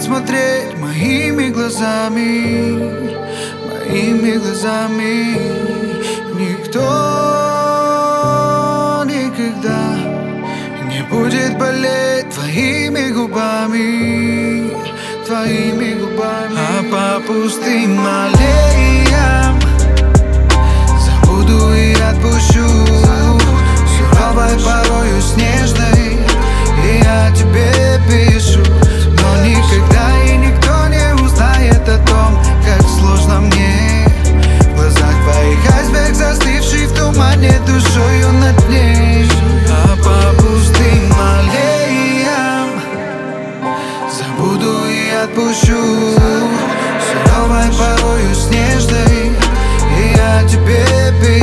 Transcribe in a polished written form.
будет смотреть моими глазами, моими глазами. Никто никогда не будет болеть твоими губами, твоими губами. А по пустым аллеям забуду и отпущу, суровой, порою снежной, и я тебе пишу. Но никогда и никто не узнает о том, как сложно мне в глазах твоих айсберг, застывший в тумане душою на дне. А по пустым аллеям забуду и отпущу, суровой, порою снежной, и я тебе пишу.